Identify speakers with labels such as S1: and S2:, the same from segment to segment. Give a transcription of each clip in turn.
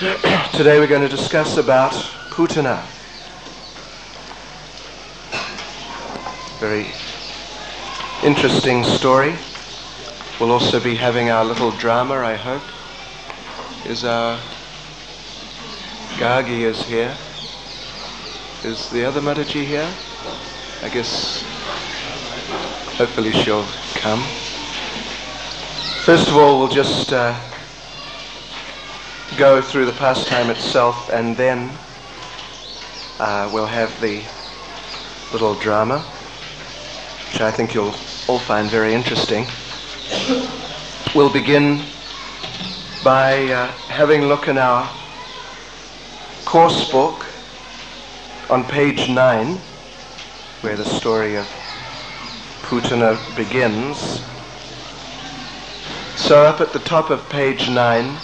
S1: Today we're going to discuss about Putana. Very interesting story. We'll also be having our little drama, I hope. Is our Gagi is here. Is the other Mataji here? I guess hopefully she'll come. First of all, we'll just go through the pastime itself, and then we'll have the little drama, which I think you'll all find very interesting. We'll begin by having a look in our course book on page 9, where the story of Putana begins. So up at the top of page 9,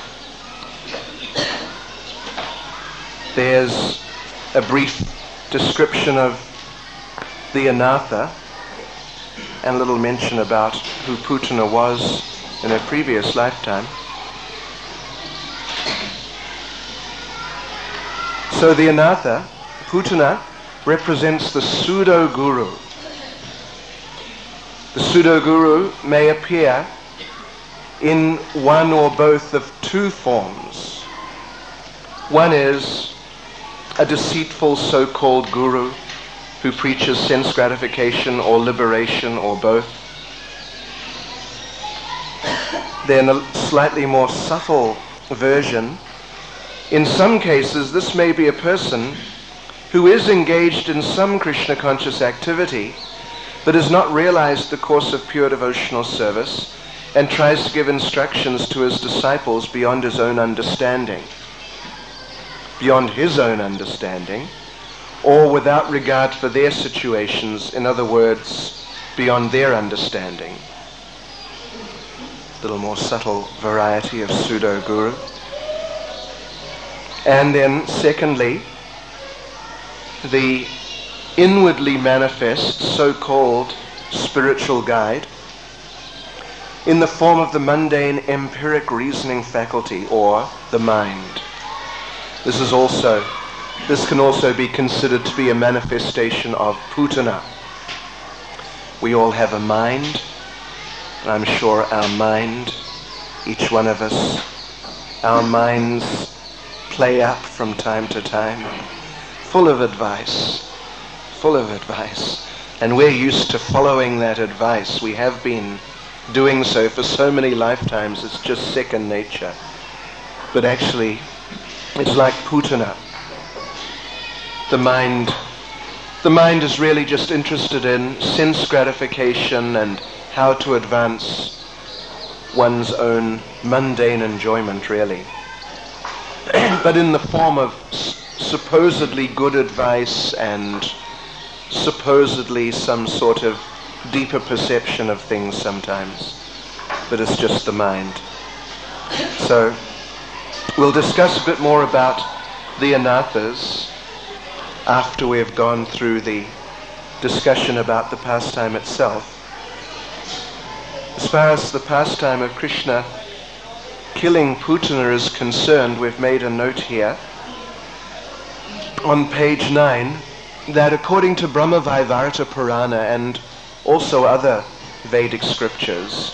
S1: there's a brief description of the Anatha and a little mention about who Putana was in her previous lifetime. So the Anatha, Putana, represents the pseudo-guru. The pseudo-guru may appear in one or both of two forms. One is a deceitful so-called guru who preaches sense gratification or liberation or both. Then a slightly more subtle version. In some cases, this may be a person who is engaged in some Krishna conscious activity but has not realized the course of pure devotional service and tries to give instructions to his disciples beyond his own understanding. Beyond his own understanding, or without regard for their situations, in other words, beyond their understanding. A little more subtle variety of pseudo-guru. And then, secondly, the inwardly manifest so-called spiritual guide in the form of the mundane empiric reasoning faculty, or the mind. This can also be considered to be a manifestation of Putana. We all have a mind, and I'm sure our mind, each one of us, our minds play up from time to time, full of advice, and we're used to following that advice. We have been doing so for so many lifetimes, it's just second nature. But actually, it's like Putana. The mind is really just interested in sense gratification and how to advance one's own mundane enjoyment, really. But in the form of supposedly good advice and supposedly some sort of deeper perception of things sometimes. But it's just the mind. So we'll discuss a bit more about the Anathas after we have gone through the discussion about the pastime itself. As far as the pastime of Krishna killing Putana is concerned, we've made a note here on page 9 that according to Brahma-Vaivarta Purana and also other Vedic scriptures,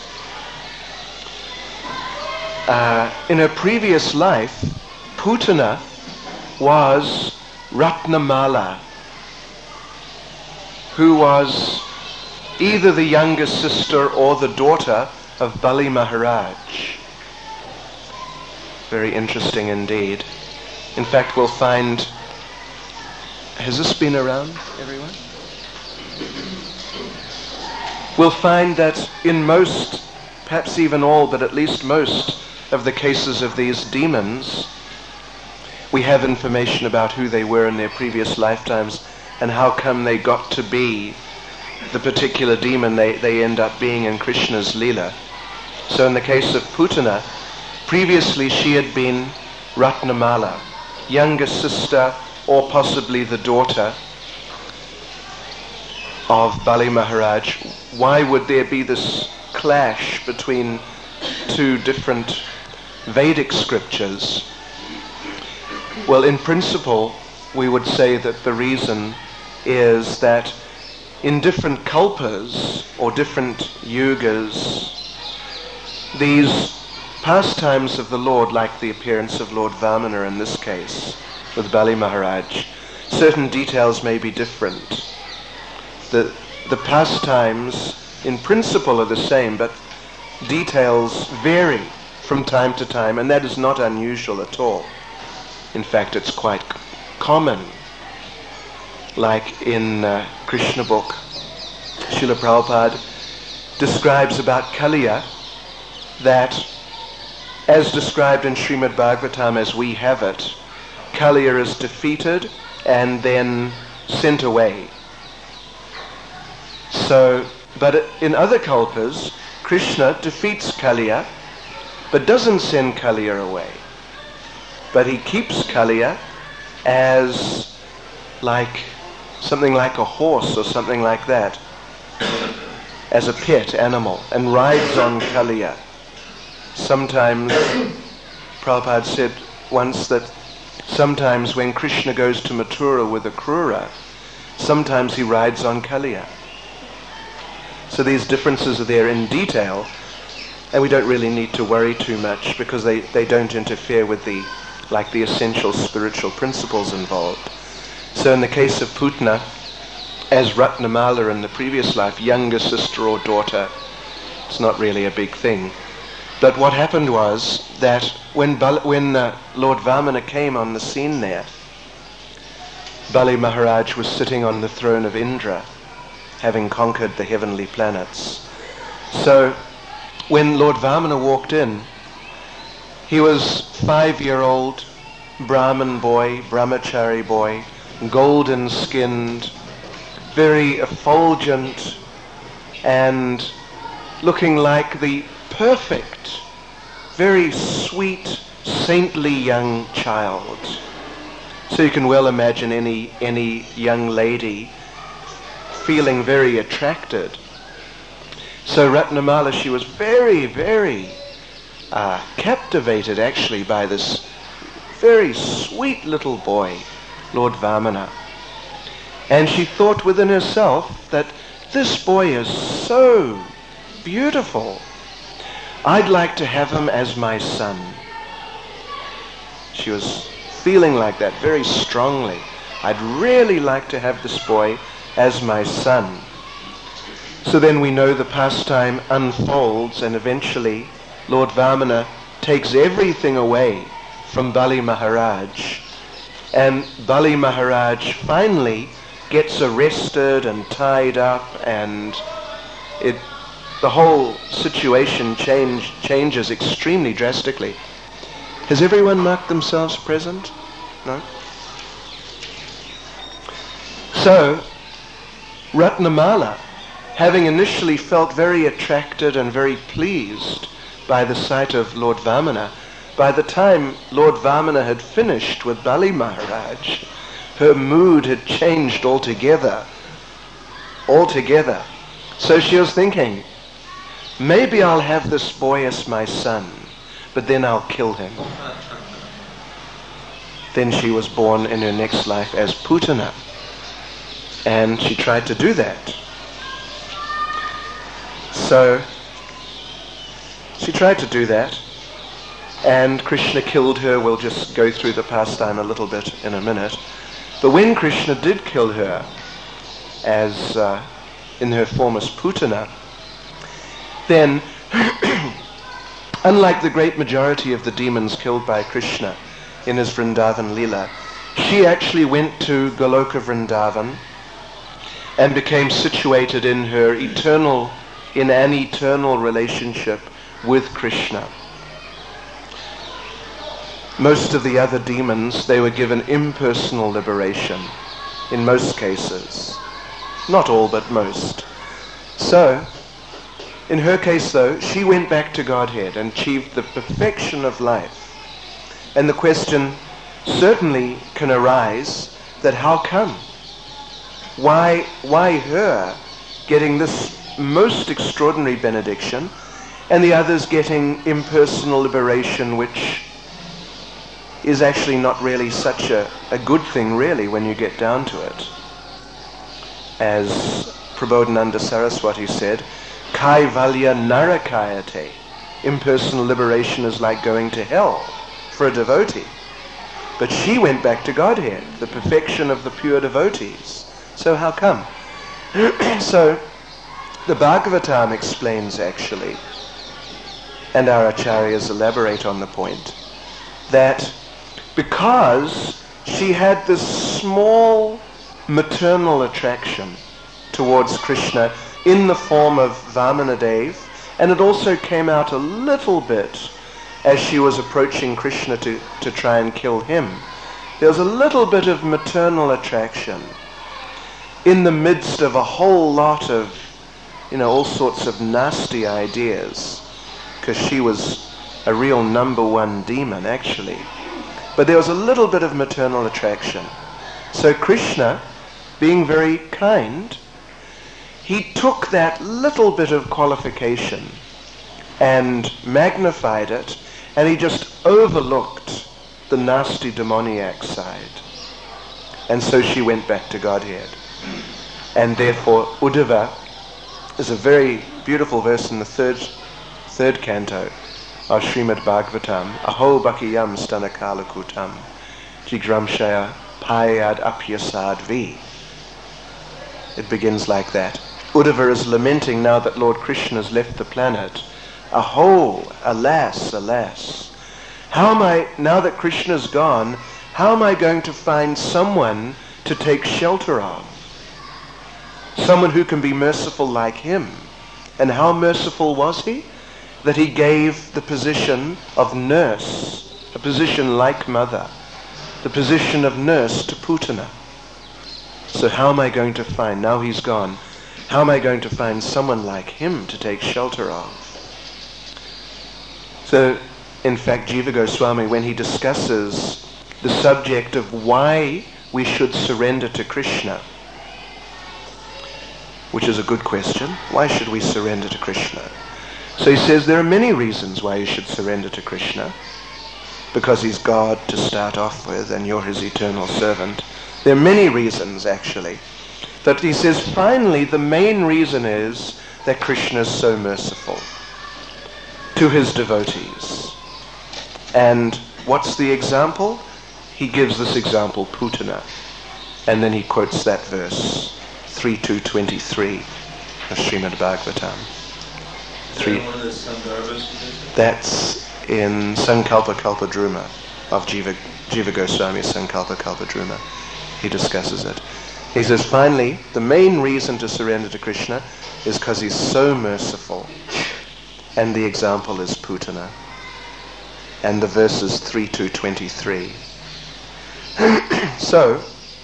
S1: in her previous life, Putana was Ratnamala, who was either the younger sister or the daughter of Bali Maharaj. Very interesting indeed. In fact, we'll find... Has this been around, everyone? We'll find that in most, perhaps even all, but at least most of the cases of these demons, we have information about who they were in their previous lifetimes and how come they got to be the particular demon they end up being in Krishna's Leela. So in the case of Putana, previously she had been Ratnamala, younger sister or possibly the daughter of Bali Maharaj. Why would there be this clash between two different Vedic scriptures? Well, in principle, we would say that the reason is that in different kalpas or different yugas, these pastimes of the Lord, like the appearance of Lord Vamana in this case, with Bali Maharaj, certain details may be different. The pastimes in principle are the same, but details vary from time to time, and that is not unusual at all. In fact, it's quite common. Like in Krishna book, Srila Prabhupada describes about Kaliya that, as described in Srimad Bhagavatam as we have it, Kaliya is defeated and then sent away. So, but in other kalpas, Krishna defeats Kaliya, but doesn't send Kaliya away. But he keeps Kaliya as like something like a horse or something like that, as a pet animal, and rides on Kaliya. Sometimes, Prabhupada said once that sometimes when Krishna goes to Mathura with Akrura, sometimes he rides on Kaliya. So these differences are there in detail, and we don't really need to worry too much because they don't interfere with the essential spiritual principles involved. So in the case of Putna, as Ratnamala in the previous life, younger sister or daughter, it's not really a big thing. But what happened was that when Lord Vamana came on the scene there, Bali Maharaj was sitting on the throne of Indra, having conquered the heavenly planets. So when Lord Vamana walked in, he was 5-year-old Brahmin boy, brahmachari boy, golden-skinned, very effulgent, and looking like the perfect, very sweet, saintly young child. So you can well imagine any young lady feeling very attracted. So Ratnamala, she was very, very captivated actually by this very sweet little boy, Lord Vamana. And she thought within herself that this boy is so beautiful. I'd like to have him as my son. She was feeling like that very strongly. I'd really like to have this boy as my son. So then we know the pastime unfolds, and eventually Lord Vamana takes everything away from Bali Maharaj. And Bali Maharaj finally gets arrested and tied up, and the whole situation changes extremely drastically. Has everyone marked themselves present? No? So, Ratnamala, having initially felt very attracted and very pleased by the sight of Lord Vamana, by the time Lord Vamana had finished with Bali Maharaj, her mood had changed altogether. So she was thinking, maybe I'll have this boy as my son, but then I'll kill him. Then she was born in her next life as Putana, and she tried to do that. So she tried to do that, and Krishna killed her. We'll just go through the pastime a little bit in a minute. But when Krishna did kill her, as in her form as Putana, then, unlike the great majority of the demons killed by Krishna in his Vrindavan Leela, she actually went to Goloka Vrindavan and became situated in an eternal relationship with Krishna. Most of the other demons, they were given impersonal liberation, in most cases. Not all, but most. So, in her case though, she went back to Godhead and achieved the perfection of life. And the question certainly can arise that how come? Why her getting this most extraordinary benediction and the others getting impersonal liberation, which is actually not really such a good thing, really, when you get down to it. As Prabodhananda Saraswati said, Kaivalya narakayate. Impersonal liberation is like going to hell for a devotee. But she went back to Godhead, the perfection of the pure devotees. So how come? So the Bhagavatam explains, actually, and our acharyas elaborate on the point, that because she had this small maternal attraction towards Krishna in the form of Vamanadev, and it also came out a little bit as she was approaching Krishna to try and kill him. There was a little bit of maternal attraction in the midst of a whole lot of, all sorts of nasty ideas, because she was a real number one demon, actually. But there was a little bit of maternal attraction. So Krishna, being very kind, he took that little bit of qualification and magnified it, and he just overlooked the nasty demoniac side. And so she went back to Godhead. And therefore Uddhava is a very beautiful verse in the third canto of Srimad Bhagavatam. Aho bhakiyam stanakala kutam jigramshaya payad apyasad vi. It begins like that. Uddhava is lamenting now that Lord Krishna has left the planet. Aho, alas, alas. How am I, now that Krishna's gone, how am I going to find someone to take shelter of? Someone who can be merciful like him. And how merciful was he? That he gave the position of nurse, a position like mother, the position of nurse to Putana. So how am I going to find, now he's gone, how am I going to find someone like him to take shelter of? So, in fact, Jiva Goswami, when he discusses the subject of why we should surrender to Krishna, which is a good question, why should we surrender to Krishna? So he says there are many reasons why you should surrender to Krishna, because he's God to start off with and you're his eternal servant. There are many reasons, actually. But he says finally the main reason is that Krishna is so merciful to his devotees. And what's the example? He gives this example, Putana. And then he quotes that verse, 3.2.23 of Srimad Bhagavatam. That's in Sankalpa Kalpadruma of Jiva Goswami, Sankalpa Kalpadruma. He discusses it. He says, finally, the main reason to surrender to Krishna is because he's so merciful. And the example is Putana. And the verse is 3.2.23. So,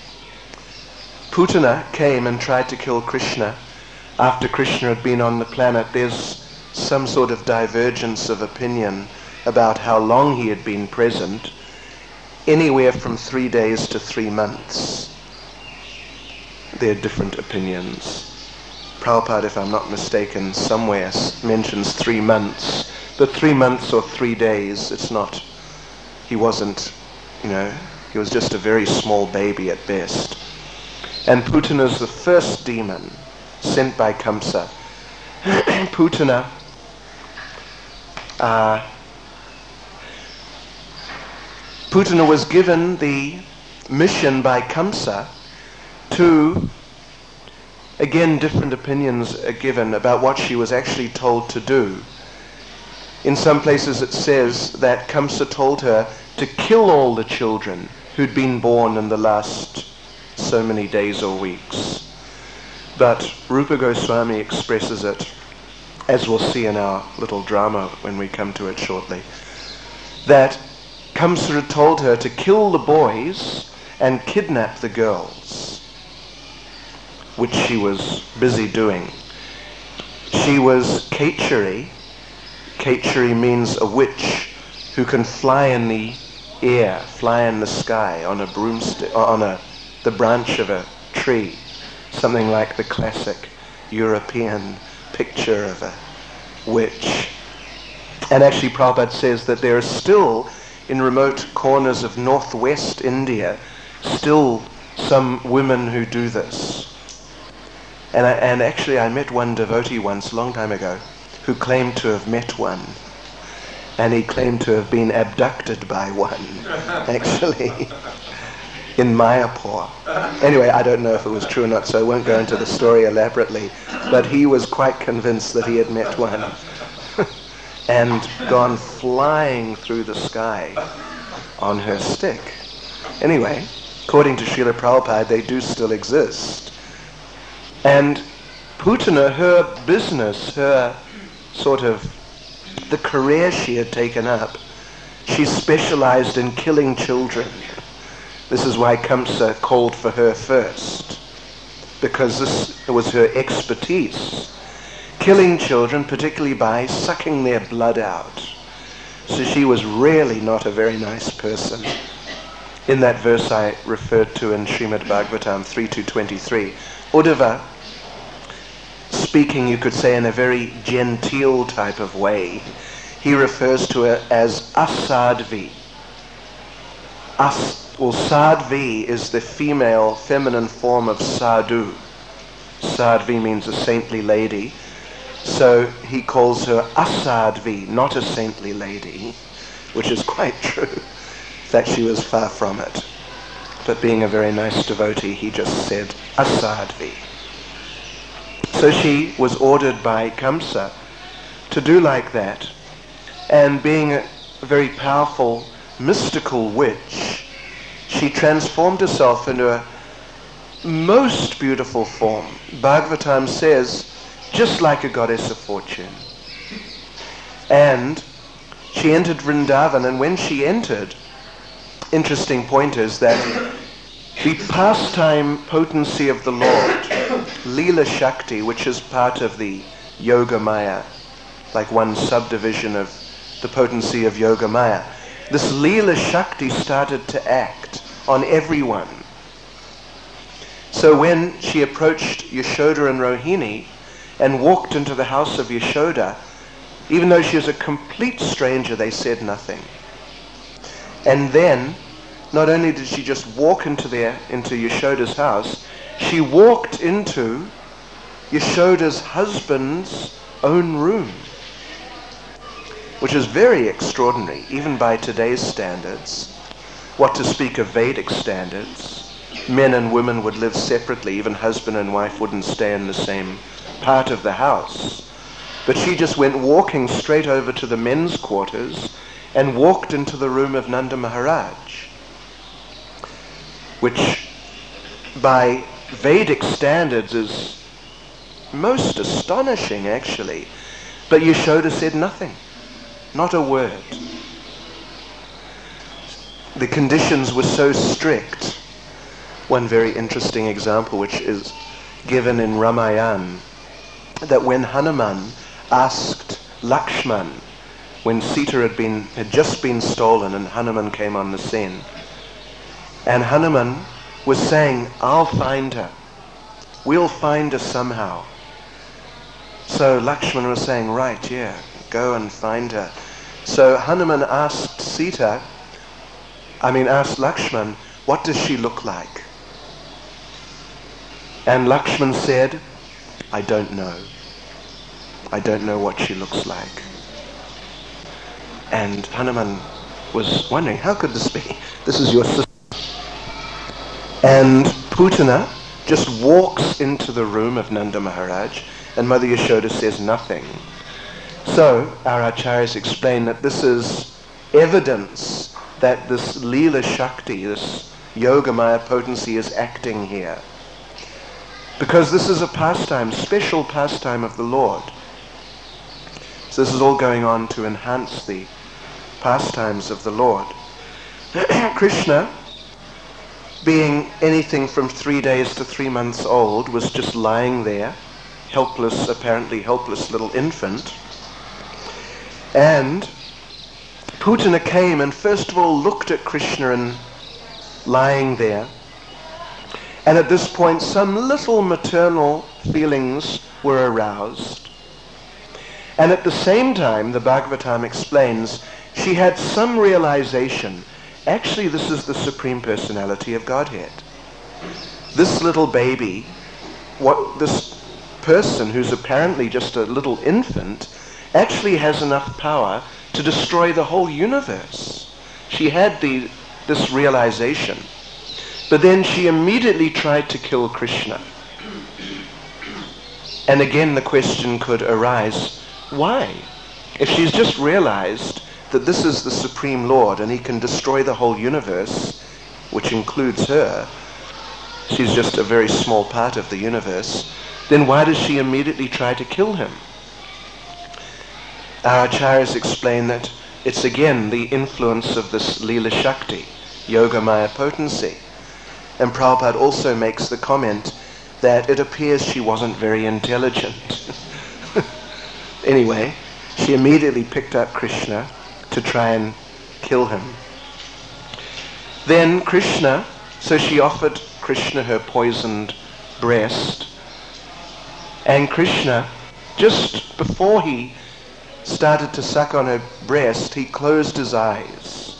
S1: Putana came and tried to kill Krishna after Krishna had been on the planet. There's some sort of divergence of opinion about how long he had been present, anywhere from 3 days to 3 months. There are different opinions. Prabhupada, if I'm not mistaken, somewhere mentions 3 months, but 3 months or 3 days, it's not, he wasn't, he was just a very small baby at best. And Putana is the first demon sent by Kamsa. Putana was given the mission by Kamsa to, again, different opinions are given about what she was actually told to do. In some places it says that Kamsa told her to kill all the children who'd been born in the last so many days or weeks. But Rupa Goswami expresses it, as we'll see in our little drama when we come to it shortly, that Kamsa had told her to kill the boys and kidnap the girls, which she was busy doing. She was Kechari. Kechari means a witch who can fly in the air, fly in the sky on a broomstick, or on the branch of a tree, something like the classic European picture of a witch. And actually Prabhupada says that there are still in remote corners of northwest India, still some women who do this. And actually I met one devotee once, a long time ago, who claimed to have met one. And he claimed to have been abducted by one, actually, in Mayapur. Anyway, I don't know if it was true or not, so I won't go into the story elaborately. But he was quite convinced that he had met one and gone flying through the sky on her stick. Anyway, according to Srila Prabhupada, they do still exist. And Putana, her business, her sort of the career she had taken up, she specialized in killing children. This is why Kamsa called for her first, because this was her expertise. Killing children, particularly by sucking their blood out. So she was really not a very nice person. In that verse I referred to in Srimad Bhagavatam 3.2.23, Uddhava, speaking, you could say, in a very genteel type of way, he refers to her as asadvi. Sadvi is the female, feminine form of sadhu. Sadvi means a saintly lady. So he calls her asadvi, not a saintly lady, which is quite true. In fact, she was far from it. But being a very nice devotee, he just said asadvi. So she was ordered by Kamsa to do like that. And being a very powerful, mystical witch, she transformed herself into a most beautiful form. Bhagavatam says, just like a goddess of fortune. And she entered Vrindavan, and when she entered, interesting point is that the pastime potency of the Lord, Leela Shakti, which is part of the Yoga Maya, like one subdivision of the potency of Yoga Maya, this Leela Shakti started to act on everyone. So when she approached Yashoda and Rohini and walked into the house of Yashoda, even though she was a complete stranger, they said nothing. And then, not only did she just walk into Yashoda's house, she walked into Yashoda's husband's own room, which is very extraordinary, even by today's standards. What to speak of Vedic standards? Men and women would live separately, even husband and wife wouldn't stay in the same part of the house. But she just went walking straight over to the men's quarters and walked into the room of Nanda Maharaj, which by Vedic standards is most astonishing, actually. But Yashoda said nothing, not a word. The conditions were so strict. One very interesting example, which is given in Ramayana, that when Hanuman asked Lakshman, when Sita had just been stolen and Hanuman came on the scene, and Hanuman was saying, I'll find her. We'll find her somehow. So Lakshman was saying, right, yeah, go and find her. So Hanuman asked Lakshman, what does she look like? And Lakshman said, I don't know. I don't know what she looks like. And Hanuman was wondering, how could this be? This is your sister. And Putana just walks into the room of Nanda Maharaj, and Mother Yashoda says nothing. So our acharyas explain that this is evidence that this Leela Shakti, this Yoga Maya potency is acting here. Because this is a pastime, special pastime of the Lord. So this is all going on to enhance the pastimes of the Lord. Krishna, being anything from 3 days to 3 months old, was just lying there, apparently helpless little infant. And Putana came and first of all looked at Krishna and lying there. And at this point some little maternal feelings were aroused. And at the same time, the Bhagavatam explains, she had some realization, actually this is the Supreme Personality of Godhead. This little baby, this person who's apparently just a little infant, actually has enough power to destroy the whole universe. She had this realization. But then she immediately tried to kill Krishna. And again the question could arise, why? If she's just realized that this is the Supreme Lord and he can destroy the whole universe, which includes her, she's just a very small part of the universe, then why does she immediately try to kill him? Our acharyas explain that it's again the influence of this Leela Shakti, Yoga Maya potency. And Prabhupada also makes the comment that it appears she wasn't very intelligent. Anyway, she immediately picked up Krishna to try and kill him. Then Krishna, so she offered Krishna her poisoned breast, and Krishna, just before he started to suck on her breast, he closed his eyes.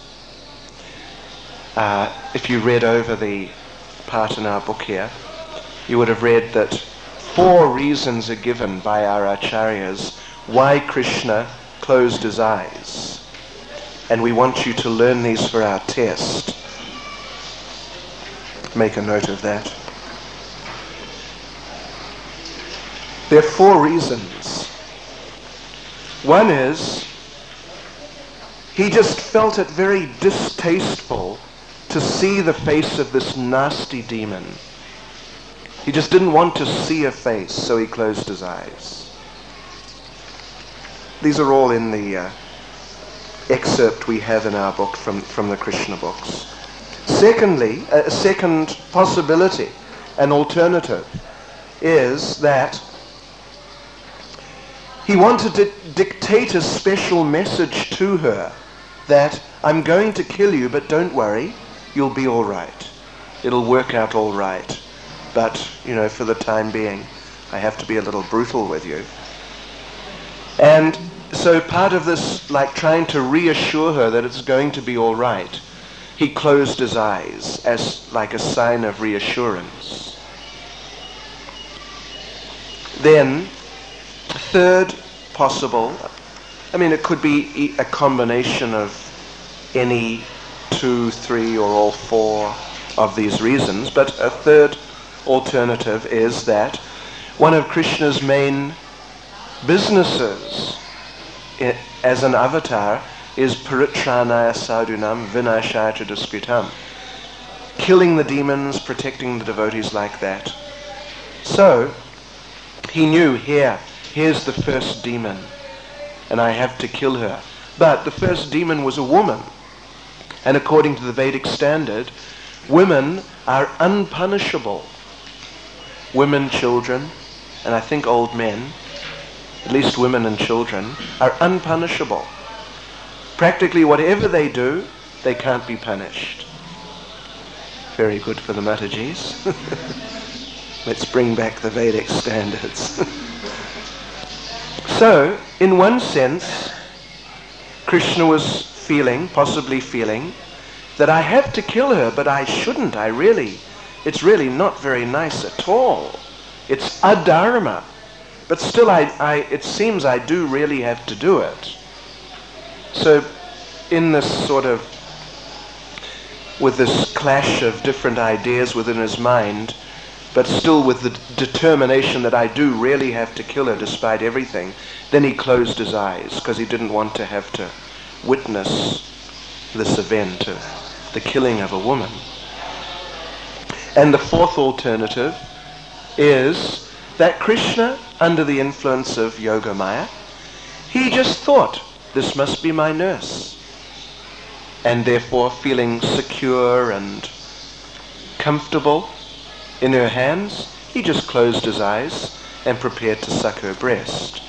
S1: If you read over the part in our book here, you would have read that 4 reasons are given by our acharyas why Krishna closed his eyes. And we want you to learn these for our test. Make a note of that. There are 4 reasons. One is, he just felt it very distasteful to see the face of this nasty demon. He just didn't want to see a face, so he closed his eyes. These are all in the excerpt we have in our book from the Krishna books. Secondly, a second possibility, an alternative, is that he wanted to dictate a special message to her that I'm going to kill you, but don't worry, you'll be all right. It'll work out all right. But, for the time being, I have to be a little brutal with you. And so part of this, like trying to reassure her that it's going to be all right, he closed his eyes as like a sign of reassurance. Then, third possible, it could be a combination of any 2, 3, or all 4 of these reasons, but a third alternative is that one of Krishna's main businesses as an avatar is paritranaya sadhunam vinashaya cha duskritam, killing the demons, protecting the devotees like that. So he knew, here's the first demon, and I have to kill her. But the first demon was a woman, and according to the Vedic standard, women are unpunishable. Women, children, and I think old men, at least women and children, are unpunishable. Practically whatever they do, they can't be punished. Very good for the Matajis. Let's bring back the Vedic standards. So, in one sense, Krishna was possibly feeling, that I have to kill her, but I shouldn't. It's really not very nice at all. It's adharma. But still, it seems I do really have to do it. So, in this with this clash of different ideas within his mind, but still with the determination that I do really have to kill her despite everything, then he closed his eyes, because he didn't want to have to witness this event of the killing of a woman. And the fourth alternative is that Krishna, under the influence of Yoga Maya, he just thought, this must be my nurse. And therefore, feeling secure and comfortable in her hands, he just closed his eyes and prepared to suck her breast.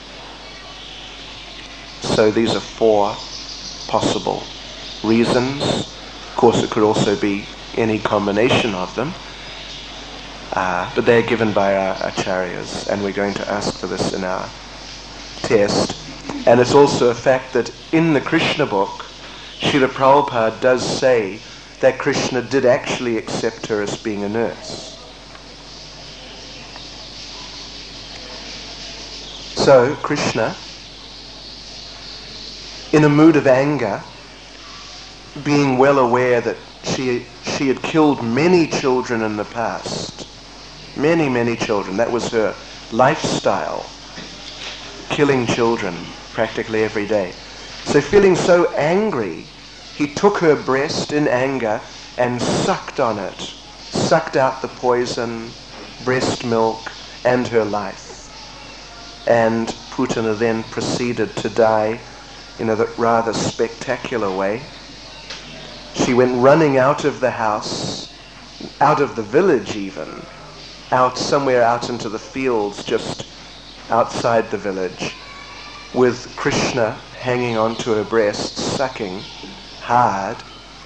S1: So these are 4 possible reasons. Of course, it could also be any combination of them. But they're given by our acharyas, and we're going to ask for this in our test. And it's also a fact that in the Krishna book, Srila Prabhupada does say that Krishna did actually accept her as being a nurse. So Krishna, in a mood of anger, being well aware that she had killed many children in the past, many children, that was her lifestyle, killing children practically every day. So feeling so angry, he took her breast in anger and sucked on it, sucked out the poison, breast milk, and her life. And Putana then proceeded to die in a rather spectacular way. She went running out of the house, out of the village even, out somewhere out into the fields just outside the village, with Krishna hanging onto her breast, sucking hard.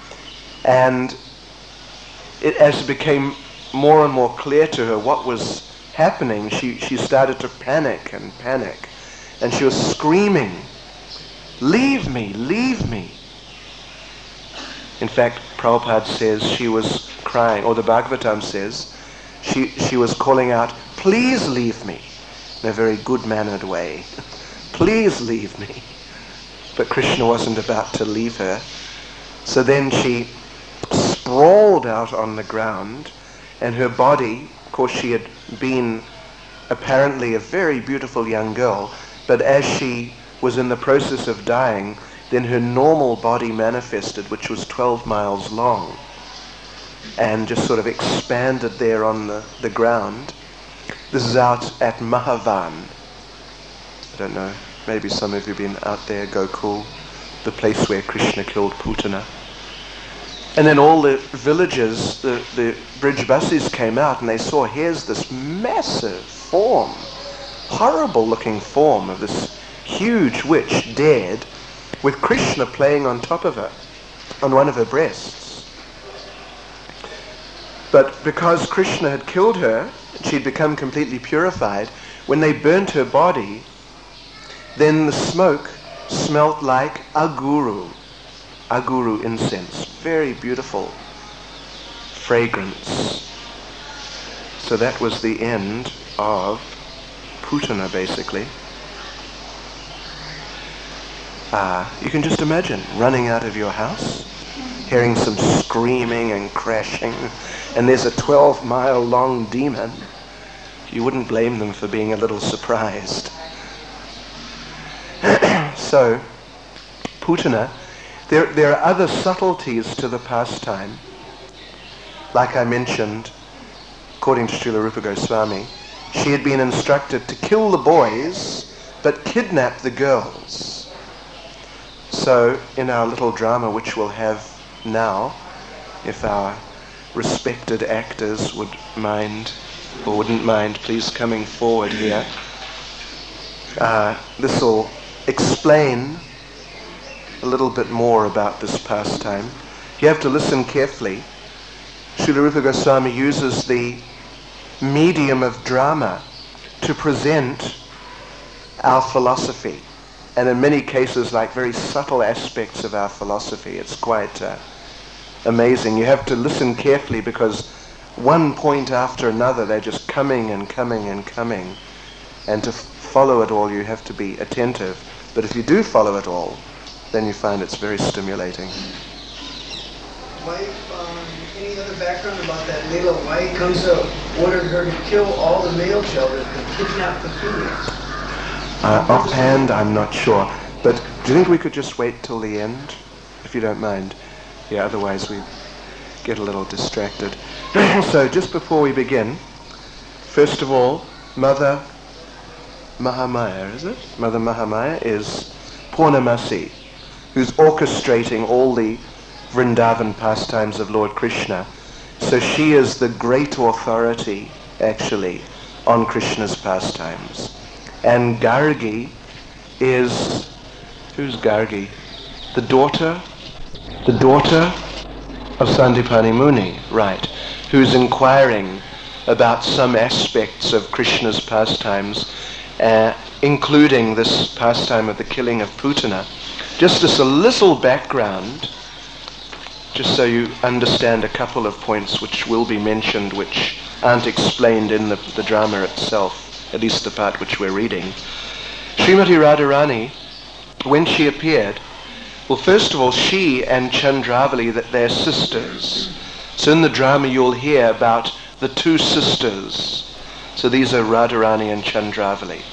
S1: And as it became more and more clear to her what was happening, she started to panic. And she was screaming, "Leave me, leave me." In fact, Prabhupada says she was crying, or the Bhagavatam says, she was calling out, "Please leave me," in a very good-mannered way. "Please leave me." But Krishna wasn't about to leave her. So then she sprawled out on the ground, and her body, of course she had been apparently a very beautiful young girl, but as she was in the process of dying, then her normal body manifested, which was 12 miles long, and just sort of expanded there on the ground. This is out at Mahavan. I don't know, maybe some of you have been out there, Gokul, the place where Krishna killed Putana. And then all the villagers, the Brijbasis came out and they saw, here's this massive form, horrible looking form of this huge witch dead, with Krishna playing on top of her, on one of her breasts. But because Krishna had killed her, she'd become completely purified, when they burnt her body, then the smoke smelt like aguru incense, very beautiful fragrance. So that was the end of Putana, basically. You can just imagine running out of your house, hearing some screaming and crashing, and there's a 12-mile long demon. You wouldn't blame them for being a little surprised. So, Putana, there are other subtleties to the pastime. Like I mentioned, according to Srila Rupa Goswami, she had been instructed to kill the boys, but kidnap the girls. So, in our little drama, which we'll have now, if our respected actors would mind, or wouldn't mind, please coming forward here. This will explain a little bit more about this pastime. You have to listen carefully. Srila Rupa Goswami uses the medium of drama to present our philosophy, and in many cases like very subtle aspects of our philosophy. It's quite amazing. You have to listen carefully because one point after another they're just coming and coming and coming, and to follow it all you have to be attentive. But if you do follow it all, then you find it's very stimulating.
S2: Why, any other background about that Leela? Why Kamsa ordered her to kill all the male children and kidnap the females?
S1: Offhand, I'm not sure. But do you think we could just wait till the end, if you don't mind? Yeah, otherwise we get a little distracted. So just before we begin, first of all, Mother Mahamaya, is it? Mother Mahamaya is Purnamasi, who's orchestrating all the Vrindavan pastimes of Lord Krishna. So she is the great authority, actually, on Krishna's pastimes. And Gargi is, who's Gargi? The daughter of Sandipani Muni, right, who's inquiring about some aspects of Krishna's pastimes, including this pastime of the killing of Putana, just as a little background, just so you understand a couple of points which will be mentioned, which aren't explained in the drama itself, at least the part which we're reading. Srimati Radharani, when she appeared, well, first of all, she and Chandravali, that they're sisters. So in the drama you'll hear about the two sisters. So these are Radharani and Chandravali.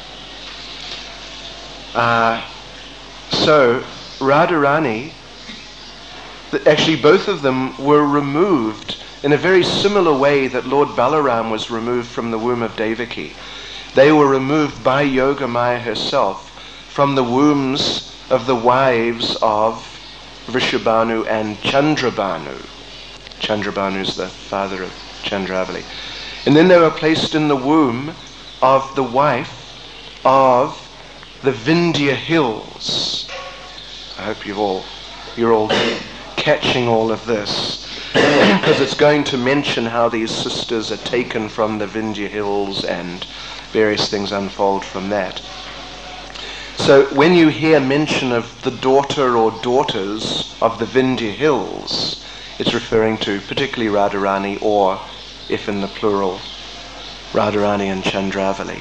S1: So Radharani, actually both of them were removed in a very similar way that Lord Balaram was removed from the womb of Devaki. They were removed by Yogamaya herself from the wombs of the wives of Vrishabhanu and Chandrabhanu. Chandrabhanu is the father of Chandravali. And then they were placed in the womb of the wife of the Vindhya Hills. I hope you're all catching all of this, because it's going to mention how these sisters are taken from the Vindhya Hills and various things unfold from that. So when you hear mention of the daughter or daughters of the Vindhya Hills, it's referring to particularly Radharani, or, if in the plural, Radharani and Chandravali.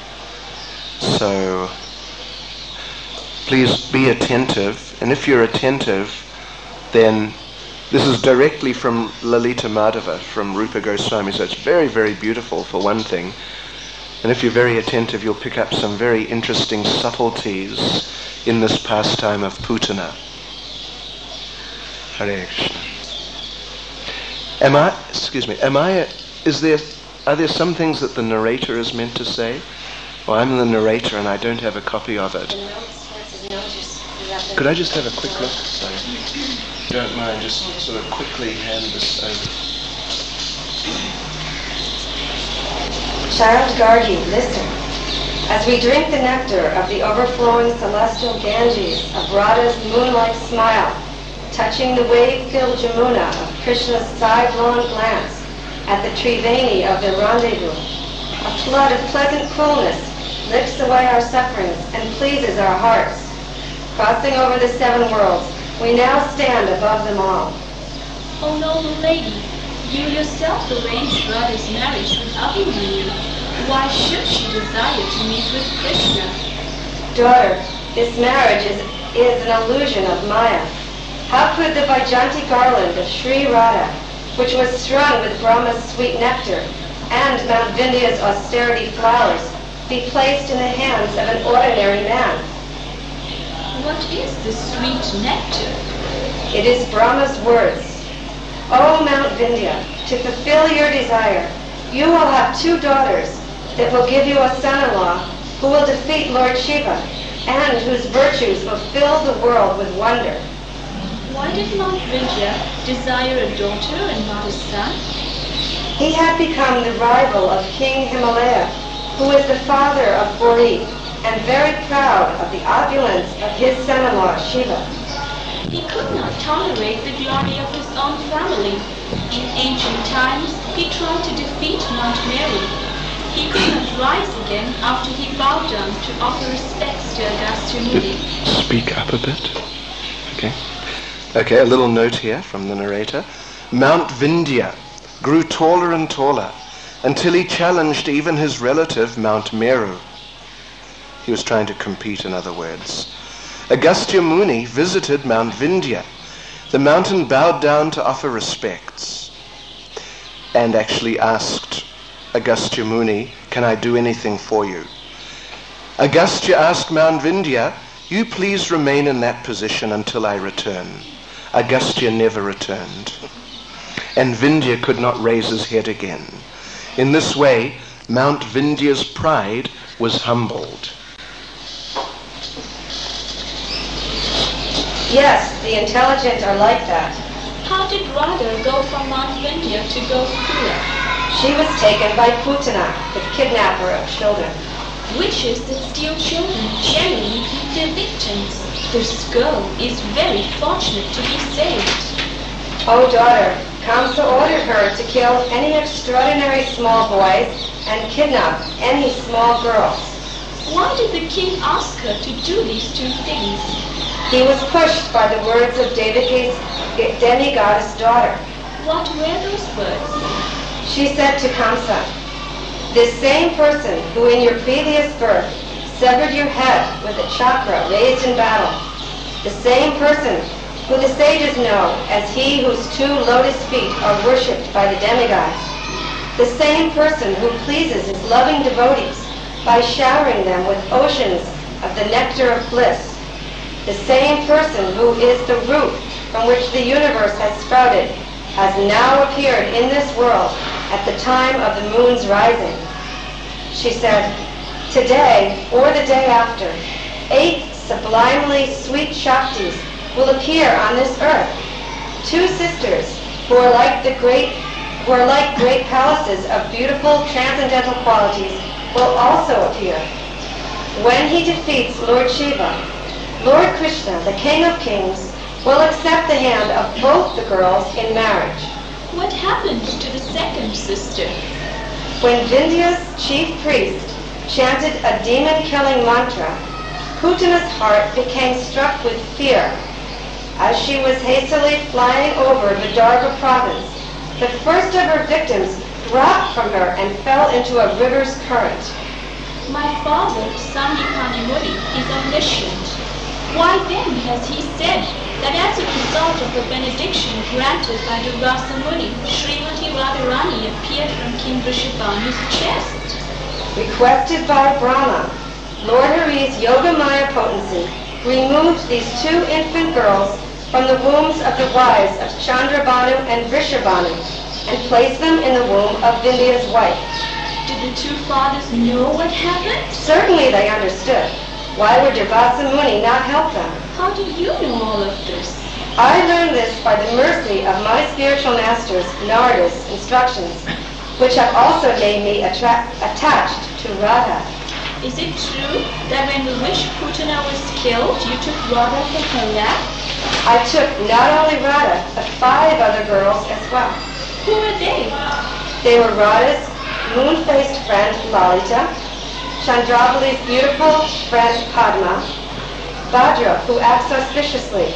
S1: So please be attentive, and if you're attentive, then this is directly from Lalita Madhava, from Rupa Goswami, so it's very, very beautiful for one thing. And if you're very attentive, you'll pick up some very interesting subtleties in this pastime of Putana. Hare Krishna. Are there some things that the narrator is meant to say? Well, I'm the narrator and I don't have a copy of it. Could I just have a quick look? Sorry. Don't mind, just sort of quickly hand this over.
S3: Child Gargi, listen. As we drink the nectar of the overflowing celestial Ganges of Radha's moonlight smile, touching the wave-filled Jamuna of Krishna's sidelong glance at the Triveni of their rendezvous, a flood of pleasant coolness lifts away our sufferings and pleases our hearts. Crossing over the seven worlds, we now stand above them all.
S4: O noble lady, you yourself arranged Radha's marriage with Abhimanyu. Why should she desire to meet with Krishna?
S3: Daughter, this marriage is an illusion of Maya. How could the Vaijanti garland of Sri Radha, which was strung with Brahma's sweet nectar and Mount Vindhya's austerity flowers, be placed in the hands of an ordinary man?
S4: What is this sweet nectar?
S3: It is Brahma's words. O Mount Vindhya, to fulfill your desire, you will have two daughters that will give you a son-in-law who will defeat Lord Shiva and whose virtues will fill the world with wonder.
S4: Why did Mount Vindhya desire a daughter and not a son?
S3: He had become the rival of King Himalaya, who is the father of Bori, and very proud of the opulence of his son-in-law Shiva.
S4: He could not tolerate the glory of his own family. In ancient times, he tried to defeat Mount Meru. He could not rise again after he bowed down to offer respects to Agastya Muni.
S1: Speak up a bit. Okay, a little note here from the narrator. Mount Vindhya grew taller and taller until he challenged even his relative Mount Meru. He was trying to compete, in other words. Agastya Muni visited Mount Vindhya. The mountain bowed down to offer respects and actually asked Agastya Muni, "Can I do anything for you?" Agastya asked Mount Vindhya, "You please remain in that position until I return." Agastya never returned, and Vindhya could not raise his head again. In this way, Mount Vindhya's pride was humbled.
S3: Yes, the intelligent are like that.
S4: How did Radha go from Mount Vindhya to Gokula?
S3: She was taken by Putana, the kidnapper of children.
S4: Witches that steal children generally eat their victims. This girl is very fortunate to be saved.
S3: O daughter, Kamsa ordered her to kill any extraordinary small boys and kidnap any small girls.
S4: Why did the king ask her to do these two things?
S3: He was pushed by the words of Devaki's demigoddess daughter.
S4: What were those words?
S3: She said to Kamsa, "This same person who in your previous birth severed your head with a chakra raised in battle, the same person who the sages know as he whose 2 lotus feet are worshipped by the demigods, the same person who pleases his loving devotees by showering them with oceans of the nectar of bliss, the same person who is the root from which the universe has sprouted, has now appeared in this world at the time of the moon's rising." She said, "Today or the day after, 8 sublimely sweet Shaktis will appear on this earth. 2 sisters who are like great palaces of beautiful transcendental qualities will also appear. When he defeats Lord Shiva, Lord Krishna, the King of Kings, will accept the hand of both the girls in marriage."
S4: What happened to the second sister?
S3: When Vindhya's chief priest chanted a demon-killing mantra, Putana's heart became struck with fear. As she was hastily flying over Vidarbha province, the first of her victims dropped from her and fell into a river's current.
S4: My father, Sandipani Muni, is omniscient. Why then has he said that as a result of the benediction granted by Durvasa Muni, Srimati Radharani appeared from King Vrishabhanu's chest?
S3: Requested by Brahma, Lord Hari's Yogamaya potency removed these 2 infant girls from the wombs of the wives of Chandrabhanu and Vrishabhanu and placed them in the womb of Vindhya's wife.
S4: Did the 2 fathers know what happened?
S3: Certainly they understood. Why would Durvasa Muni not help them?
S4: How do you know all of this?
S3: I learned this by the mercy of my spiritual masters, Narada's instructions, which have also made me attached to Radha.
S4: Is it true that when the witch Putana was killed, you took Radha from her lap?
S3: I took not only Radha, but 5 other girls as well.
S4: Who were they?
S3: They were Radha's moon-faced friend Lalita, Chandravali's beautiful friend Padma, Vajra, who acts auspicious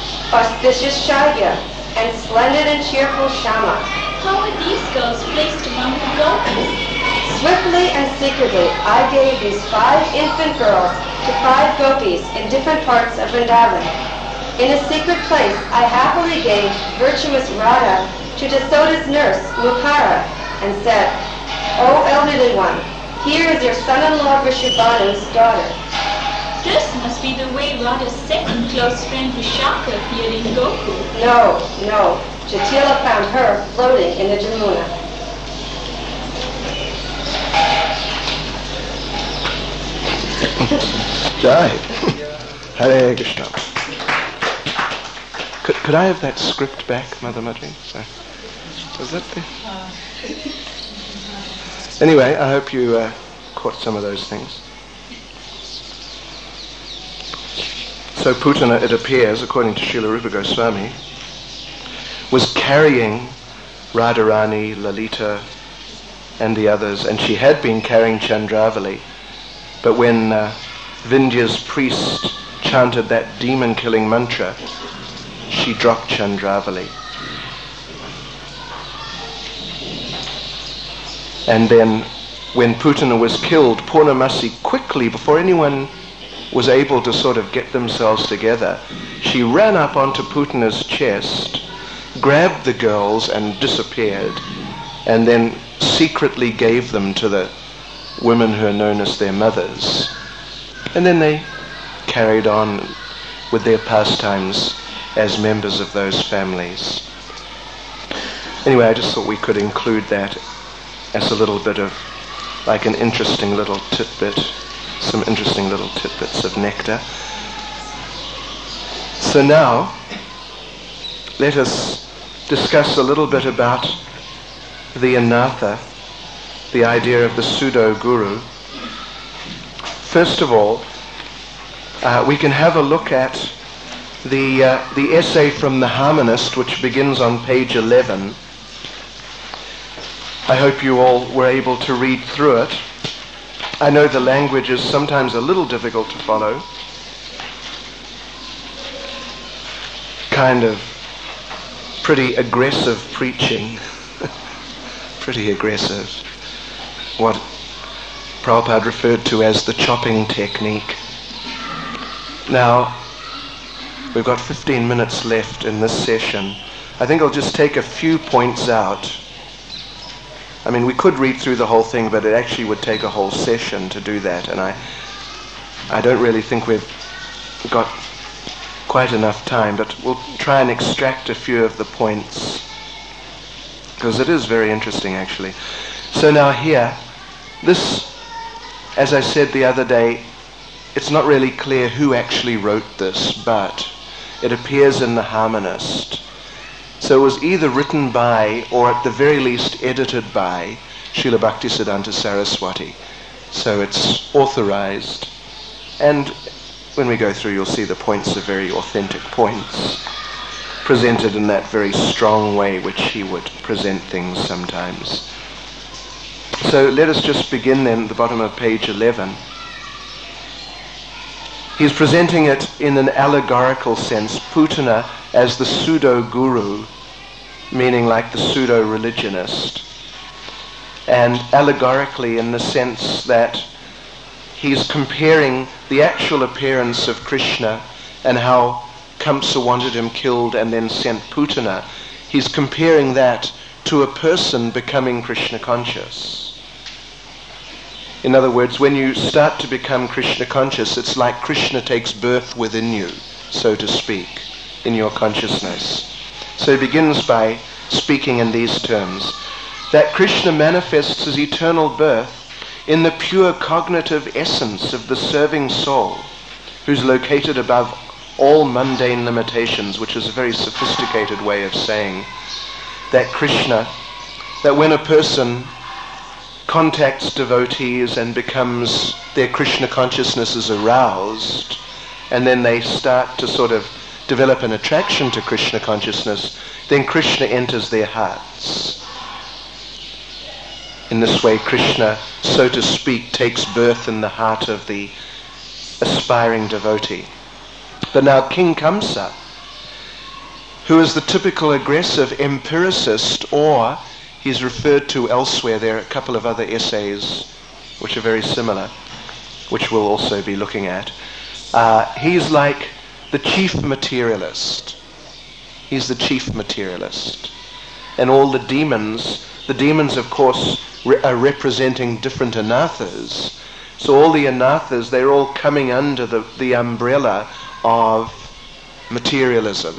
S3: Shailya, and splendid and cheerful Shama.
S4: How were these girls placed among the gopis?
S3: Swiftly and secretly, I gave these 5 infant girls to 5 gopis in different parts of Vrindavan. In a secret place, I happily gave virtuous Radha to Jasoda's nurse, Mukara, and said, "O elderly one, here is your son-in-law Vrishabhanu's daughter."
S4: This must be the way Radha's second close friend Vishaka appeared in Gokul.
S3: No. Jatila found her floating in the Jamuna.
S1: Jai. Hare Krishna. Could I have that script back, Mother Madri? Was that there? Anyway, I hope you caught some of those things. So Putana, it appears, according to Srila Rupa Goswami, was carrying Radharani, Lalita, and the others, and she had been carrying Chandravali. But when Vindhya's priest chanted that demon-killing mantra, she dropped Chandravali. And then when Putana was killed, Purnamasi quickly, before anyone was able to sort of get themselves together, she ran up onto Putana's chest, grabbed the girls and disappeared, and then secretly gave them to the women who are known as their mothers. And then they carried on with their pastimes as members of those families. Anyway, I just thought we could include that as a little bit of, like an interesting little tidbit, some interesting little tidbits of nectar. So now, let us discuss a little bit about the anatha, the idea of the pseudo-guru. First of all, we can have a look at the essay from The Harmonist, which begins on page 11. I hope you all were able to read through it. I know the language is sometimes a little difficult to follow. Kind of pretty aggressive preaching. Pretty aggressive. What Prabhupada referred to as the chopping technique. Now, we've got 15 minutes left in this session. I think I'll just take a few points out. I mean, we could read through the whole thing, but it actually would take a whole session to do that, and I don't really think we've got quite enough time, but we'll try and extract a few of the points, because it is very interesting, actually. So now here, this, as I said the other day, it's not really clear who actually wrote this, but it appears in the Harmonist. So it was either written by, or at the very least edited by, Srila Bhaktisiddhanta Saraswati. So it's authorized. And when we go through, you'll see the points are very authentic points, presented in that very strong way which he would present things sometimes. So let us just begin then at the bottom of page 11. He's presenting it in an allegorical sense, Putana as the pseudo-guru, meaning like the pseudo-religionist, and allegorically in the sense that he's comparing the actual appearance of Krishna and how Kamsa wanted him killed and then sent Putana. He's comparing that to a person becoming Krishna conscious. In other words, when you start to become Krishna conscious, it's like Krishna takes birth within you, so to speak, in your consciousness. So he begins by speaking in these terms, that Krishna manifests his eternal birth in the pure cognitive essence of the serving soul, who's located above all mundane limitations, which is a very sophisticated way of saying that Krishna, that when a person contacts devotees and becomes, their Krishna consciousness is aroused, and then they start to sort of develop an attraction to Krishna consciousness, then Krishna enters their hearts. In this way, Krishna, so to speak, takes birth in the heart of the aspiring devotee. But now King Kamsa, who is the typical aggressive empiricist, or he's referred to elsewhere, there are a couple of other essays which are very similar, which we'll also be looking at. He's like the chief materialist. He's the chief materialist. And all the demons of course are representing different anathas. So all the anathas, they're all coming under the umbrella of materialism.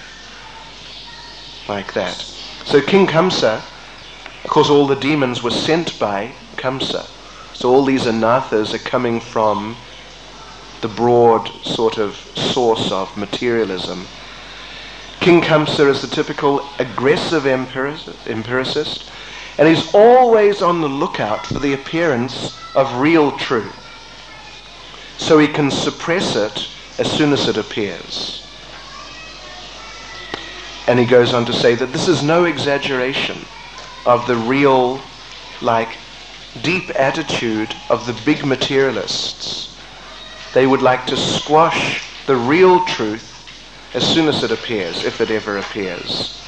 S1: Like that. So King Kamsa, of course all the demons were sent by Kamsa. So all these anathas are coming from the broad sort of source of materialism. King Kamsa is the typical aggressive empiricist, and he's always on the lookout for the appearance of real truth, so he can suppress it as soon as it appears. And he goes on to say that this is no exaggeration of the real, like, deep attitude of the big materialists. They would like to squash the real truth as soon as it appears, if it ever appears.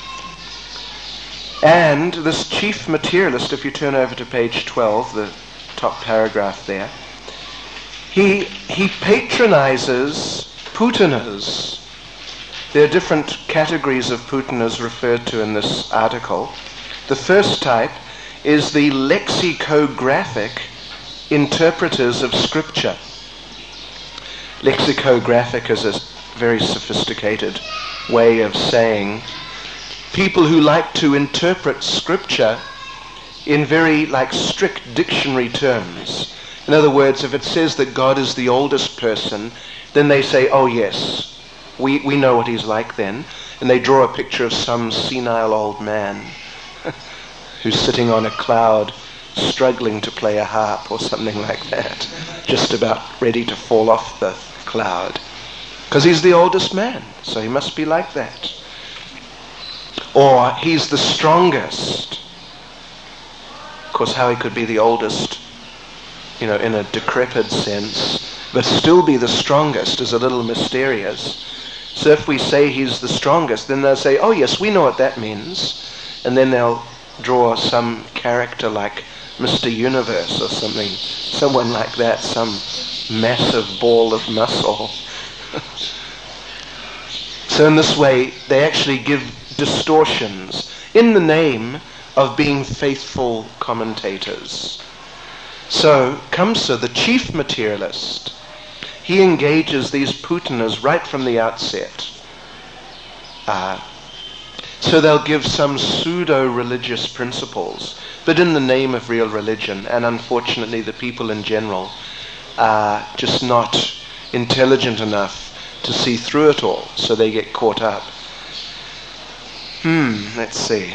S1: And this chief materialist, if you turn over to page 12, the top paragraph there, he patronizes Putanas. There are different categories of Putanas referred to in this article. The first type is the lexicographic interpreters of scripture. Lexicographic is a very sophisticated way of saying people who like to interpret scripture in very strict dictionary terms. In other words, if it says that God is the oldest person, then they say, oh yes, we know what he's like then. And they draw a picture of some senile old man who's sitting on a cloud struggling to play a harp or something like that, just about ready to fall off the cloud. Because he's the oldest man, so he must be like that. Or he's the strongest. Of course, how he could be the oldest in a decrepit sense, but still be the strongest is a little mysterious. So if we say he's the strongest, then they'll say, oh yes, we know what that means. And then they'll draw some character like Mr. Universe or something, someone like that, some massive ball of muscle. So in this way, they actually give distortions in the name of being faithful commentators. So Kamsa, the chief materialist, he engages these Putanas right from the outset. So they'll give some pseudo-religious principles, but in the name of real religion, and unfortunately the people in general are just not intelligent enough to see through it all, so they get caught up. Let's see.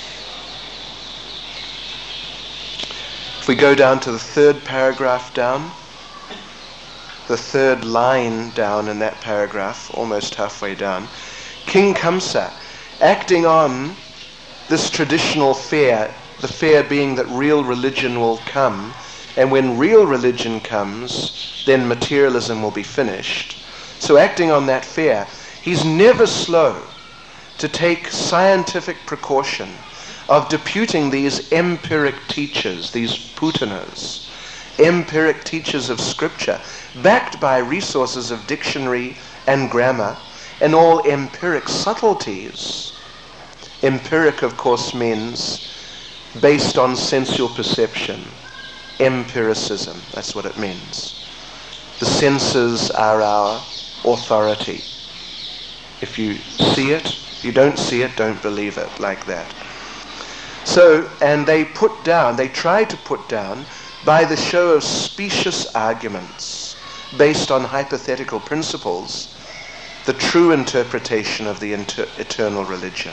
S1: If we go down to the third paragraph down, the third line down in that paragraph, almost halfway down, King Kamsa, acting on this traditional fear, the fear being that real religion will come, and when real religion comes, then materialism will be finished. So acting on that fear, he's never slow to take scientific precaution of deputing these empiric teachers, these Putanas, empiric teachers of scripture, backed by resources of dictionary and grammar, and all empiric subtleties. Empiric, of course, means based on sensual perception. Empiricism, that's what it means. The senses are our authority. If you see it, if you don't see it, don't believe it, like that. So, and they try to put down, by the show of specious arguments, based on hypothetical principles, the true interpretation of the eternal religion.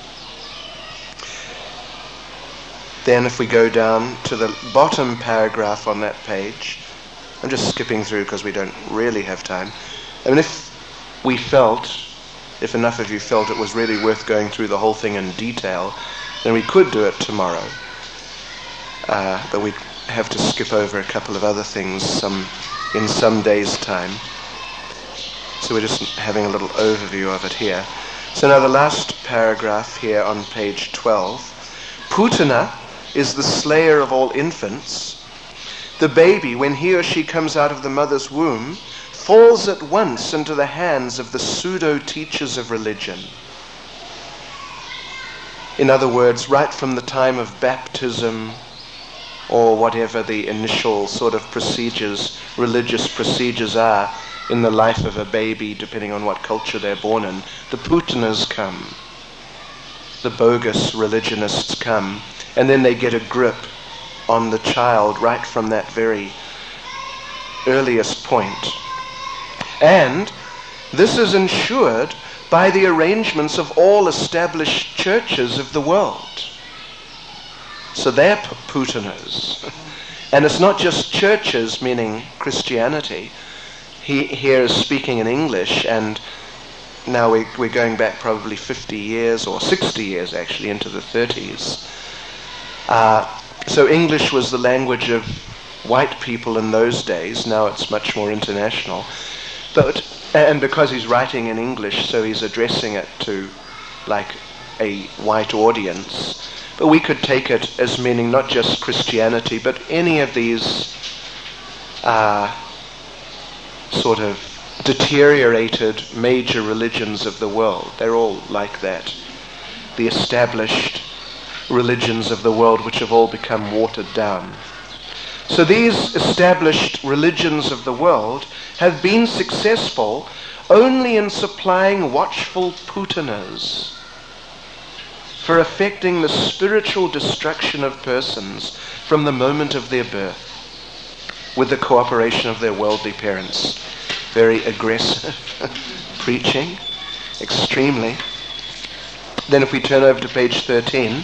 S1: Then if we go down to the bottom paragraph on that page, I'm just skipping through because we don't really have time. I mean, if enough of you felt it was really worth going through the whole thing in detail, then we could do it tomorrow. But we'd have to skip over a couple of other things in some days' time. So we're just having a little overview of it here. So now the last paragraph here on page 12. Putana is the slayer of all infants. The baby, when he or she comes out of the mother's womb, falls at once into the hands of the pseudo-teachers of religion. In other words, right from the time of baptism, or whatever the initial sort of procedures, religious procedures are in the life of a baby, depending on what culture they're born in, the Putanas come. The bogus religionists come, and then they get a grip on the child right from that very earliest point. And this is ensured by the arrangements of all established churches of the world. So they're Putanas. And it's not just churches, meaning Christianity. He here is speaking in English, and now we're going back probably 50 years, or 60 years actually, into the 30s. So English was the language of white people in those days. Now it's much more international. And because he's writing in English, so he's addressing it to like a white audience. But we could take it as meaning not just Christianity, but any of these sort of deteriorated major religions of the world. They're all like that. The established religions of the world, which have all become watered down. So these established religions of the world have been successful only in supplying watchful Putanas for effecting the spiritual destruction of persons from the moment of their birth, with the cooperation of their worldly parents. Very aggressive preaching, extremely. Then if we turn over to page 13,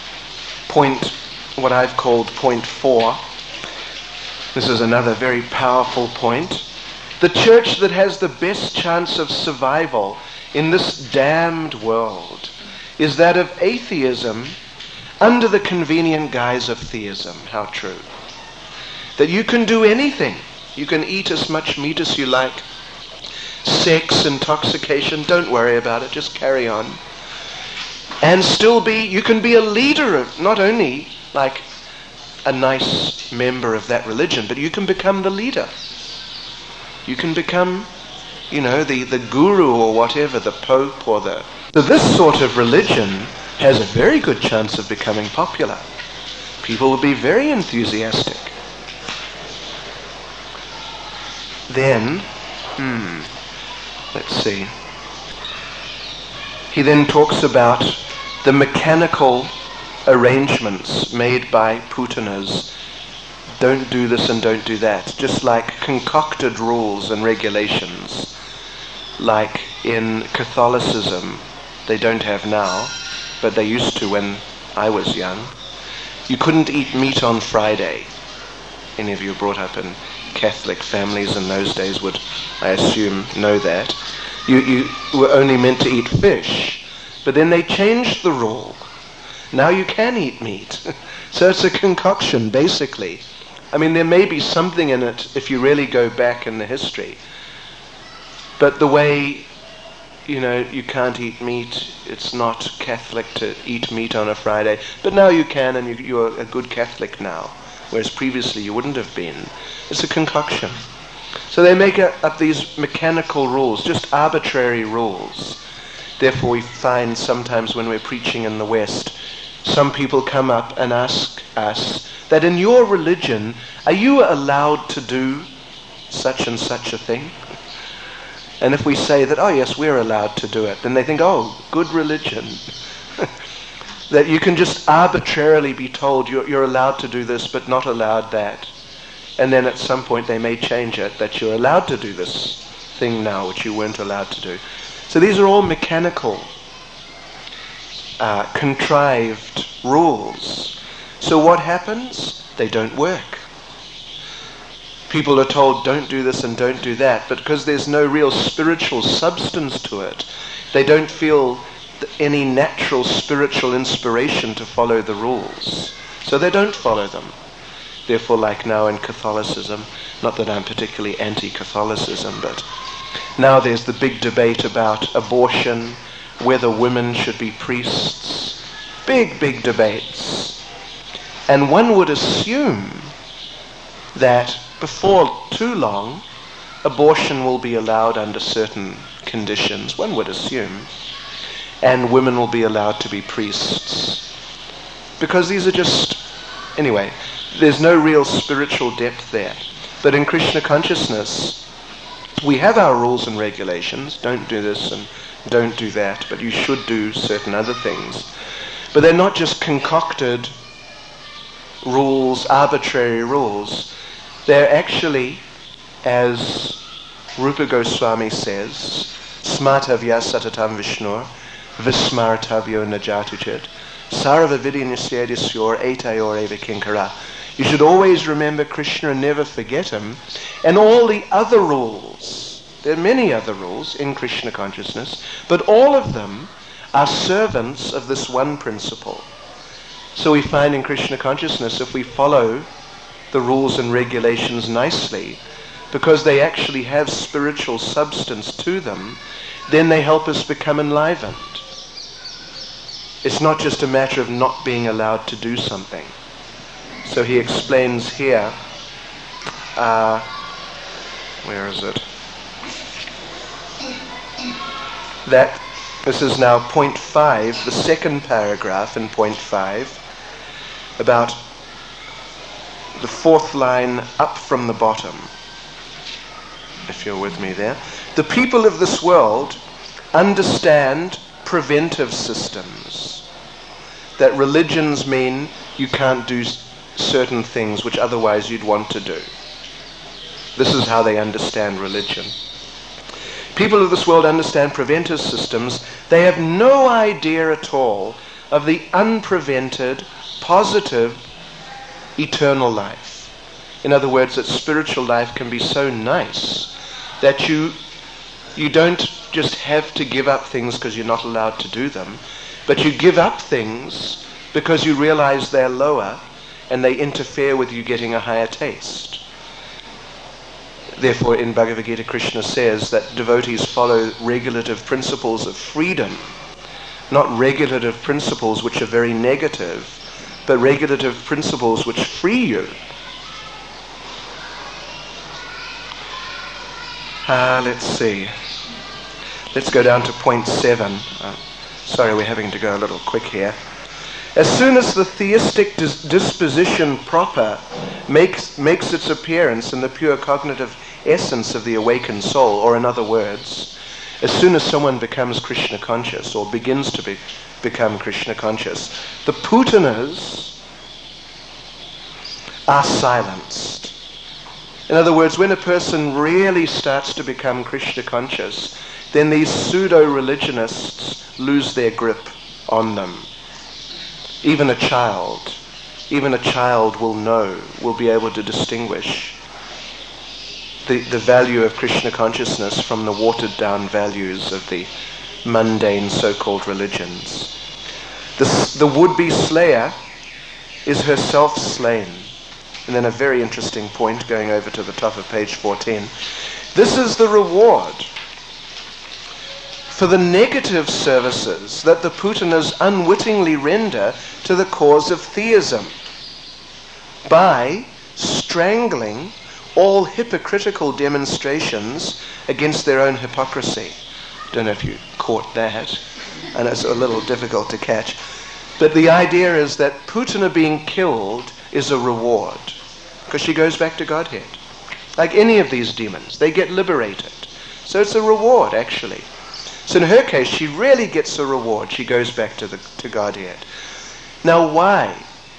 S1: what I've called point 4, this is another very powerful point. The church that has the best chance of survival in this damned world is that of atheism under the convenient guise of theism. How true. that you can do anything. You can eat as much meat as you like. Sex, intoxication, don't worry about it, just carry on. And still you can be a leader of, not only like a nice member of that religion, but you can become the leader. You can become, the guru or whatever, the pope or the... So this sort of religion has a very good chance of becoming popular. People will be very enthusiastic. Then, let's see. He then talks about the mechanical arrangements made by Putanas. Don't do this and don't do that. Just like concocted rules and regulations. Like in Catholicism, they don't have now, but they used to when I was young. You couldn't eat meat on Friday. Any of you brought up in Catholic families in those days would, I assume, know that. You were only meant to eat fish. But then they changed the rule. Now you can eat meat. So it's a concoction, basically. I mean, there may be something in it if you really go back in the history. But the way, you can't eat meat, it's not Catholic to eat meat on a Friday. But now you can, and you're a good Catholic now. Whereas previously you wouldn't have been. It's a concoction. So they make up these mechanical rules, just arbitrary rules. Therefore we find sometimes when we're preaching in the West, some people come up and ask us that in your religion, are you allowed to do such and such a thing? And if we say that, oh yes, we're allowed to do it, then they think, oh, good religion. That you can just arbitrarily be told you're allowed to do this but not allowed that. And then at some point they may change it, that you're allowed to do this thing now which you weren't allowed to do. So these are all mechanical, contrived rules. So what happens? They don't work. People are told don't do this and don't do that, but because there's no real spiritual substance to it, they don't feel any natural spiritual inspiration to follow the rules. So they don't follow them. Therefore, like now in Catholicism, not that I'm particularly anti-Catholicism, but now there's the big debate about abortion, whether women should be priests. Big debates. And one would assume that before too long, abortion will be allowed under certain conditions, one would assume, and women will be allowed to be priests. Because these are just, anyway, there's no real spiritual depth there. But in Krishna consciousness, we have our rules and regulations. Don't do this and don't do that, but you should do certain other things. But they're not just concocted rules, arbitrary rules. They're actually, as Rupa Goswami says, smartavya satatam vishnur, vismartavyo najatuchit, sarva vidyanisyadyasyor etayor eva kinkara. You should always remember Krishna and never forget him. And all the other rules, there are many other rules in Krishna consciousness, but all of them are servants of this one principle. So we find in Krishna consciousness, if we follow the rules and regulations nicely, because they actually have spiritual substance to them, then they help us become enlivened. It's not just a matter of not being allowed to do something. So he explains here, where is it? That this is now point 5, the second paragraph in point 5, about the fourth line up from the bottom, if you're with me there. The people of this world understand preventive systems, that religions mean you can't do certain things which otherwise you'd want to do. This is how they understand religion. People of this world understand preventive systems. They have no idea at all of the unprevented, positive, eternal life. In other words, that spiritual life can be so nice that you don't just have to give up things because you're not allowed to do them, but you give up things because you realize they're lower, and they interfere with you getting a higher taste. Therefore, in Bhagavad Gita, Krishna says that devotees follow regulative principles of freedom, not regulative principles which are very negative, but regulative principles which free you. Let's see. Let's go down to point 7. Sorry, we're having to go a little quick here. As soon as the theistic disposition proper makes its appearance in the pure cognitive essence of the awakened soul, or in other words, as soon as someone becomes Krishna conscious or begins to become Krishna conscious, the putanas are silenced. In other words, when a person really starts to become Krishna conscious, then these pseudo-religionists lose their grip on them. Even a child will be able to distinguish the value of Krishna consciousness from the watered-down values of the mundane so-called religions. The would-be slayer is herself slain. And then a very interesting point going over to the top of page 14. This is the reward for the negative services that the putanas unwittingly render to the cause of theism by strangling all hypocritical demonstrations against their own hypocrisy. Don't know if you caught that, and it's a little difficult to catch. But the idea is that Putana being killed is a reward, because she goes back to Godhead. Like any of these demons, they get liberated. So it's a reward, actually. So in her case, she really gets a reward. She goes back to Godhead. Now why?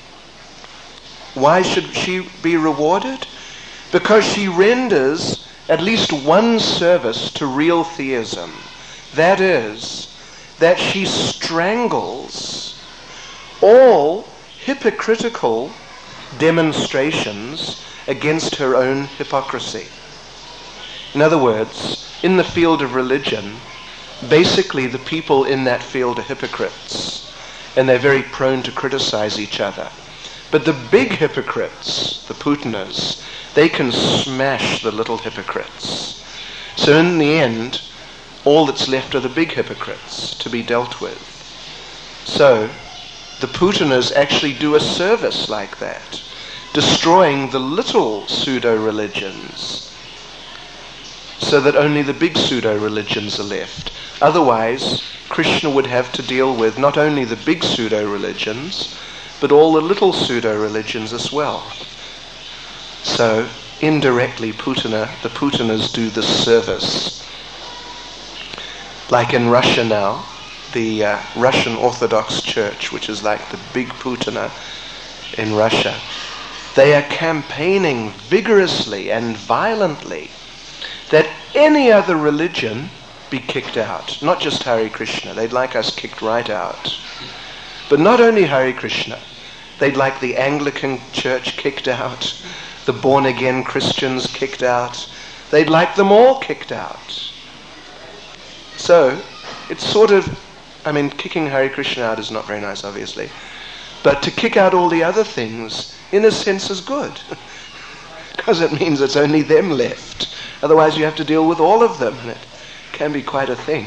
S1: Why should she be rewarded? Because she renders at least one service to real theism. That is, that she strangles all hypocritical demonstrations against her own hypocrisy. In other words, in the field of religion, basically the people in that field are hypocrites, and they're very prone to criticize each other. But the big hypocrites, the putanas, they can smash the little hypocrites. So in the end, all that's left are the big hypocrites to be dealt with. So the putanas actually do a service like that, destroying the little pseudo-religions, so that only the big pseudo-religions are left. Otherwise, Krishna would have to deal with not only the big pseudo-religions, but all the little pseudo-religions as well. So, indirectly, the putanas do this service. Like in Russia now, the Russian Orthodox Church, which is like the big putana in Russia, they are campaigning vigorously and violently that any other religion be kicked out. Not just Hare Krishna. They'd like us kicked right out. But not only Hare Krishna. They'd like the Anglican Church kicked out, the born-again Christians kicked out. They'd like them all kicked out. So, it's sort of, kicking Hare Krishna out is not very nice, obviously. But to kick out all the other things, in a sense, is good. Because it means it's only them left. Otherwise you have to deal with all of them, and it can be quite a thing.